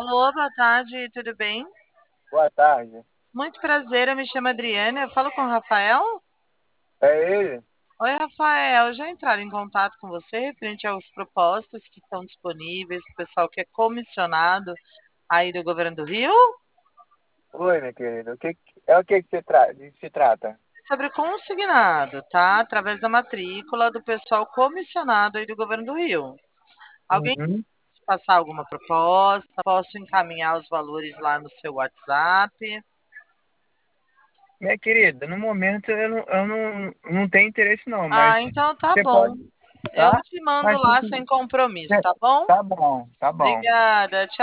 Alô, boa tarde, tudo bem? Boa tarde. Muito prazer, eu me chamo Adriana, eu falo com o Rafael. É ele? Oi, Rafael, já entraram em contato com você referente aos propostas que estão disponíveis para o pessoal que é comissionado aí do governo do Rio? Oi, meu querido. O que se trata? Sobre consignado, tá? Através da matrícula do pessoal comissionado aí do governo do Rio. Alguém Uhum. pode passar alguma proposta? Posso encaminhar os valores lá no seu WhatsApp? Minha querida, no momento eu não tenho interesse não, Ah, mas então tá você bom. pode, Eu tá? te mando Mas se lá sem compromisso, tá bom? tá bom, tá bom. Obrigada. Tchau.